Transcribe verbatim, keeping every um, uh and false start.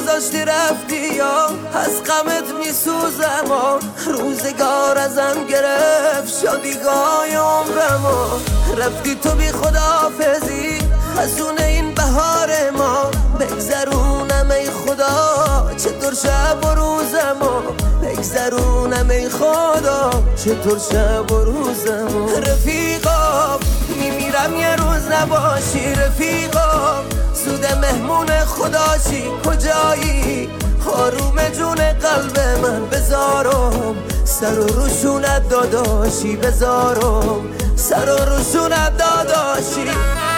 گذاشتی رفتی یا از غمت میسوزم و روزگار ازم گرفت شادیگاه عمرمو رفتی تو بی خداحافظی از اون این بهار ما بگذرونم ای خدا چطور شب و روزمو بگذرونم ای خدا چطور شب و روزمو رفیقا میمیرم یه روز نباشی رفیقا زود مهمون خداشی کجایی آروم جون قلب من بذارم سر و روشونت داداشی بذارم سر و روشونت داداشی